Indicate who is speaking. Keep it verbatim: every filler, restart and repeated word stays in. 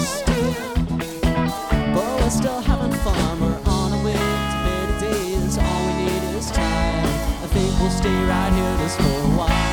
Speaker 1: still. But we're still having fun. We're on our way to better days. All we need is time. I think we'll stay right here just for a while.